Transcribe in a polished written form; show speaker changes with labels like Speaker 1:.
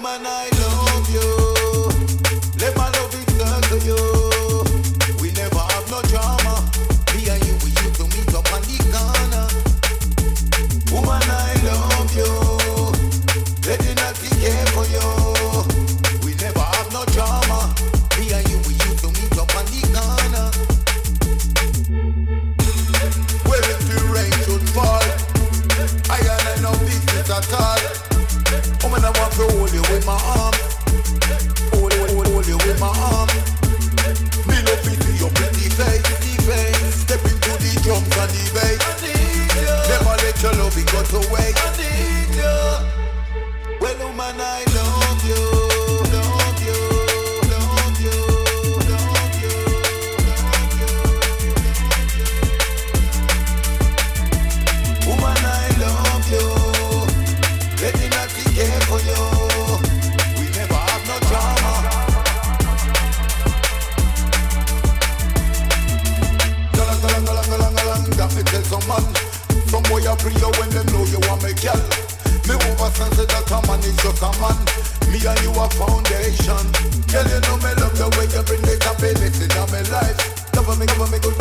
Speaker 1: woman, I love you. Let my love be to you. We never have no drama. Me and you, we used to meet up on the corner. Woman, I love you. Let it not be care for you. We never have no drama. Me and you, we used to meet up on the corner. Well, if the rain should fall, I ain't no business at all. Woman, I want to hold you with my arm. Hold you with my arm. Me love to see your pretty face. Step into the drums and the bass. Never let your love go to waste. I need you. Well, woman, I love you. Love you. Love you. Love you. Woman, I love you. Let me not be care for you. We never have no drama. Galang, that me tell some man. Some boy a free you when them know you are my girl. Me overstand say that a man is just a man. Me and you a foundation. Girl, you know me love the way you bring the happiness in my life. Cover me good.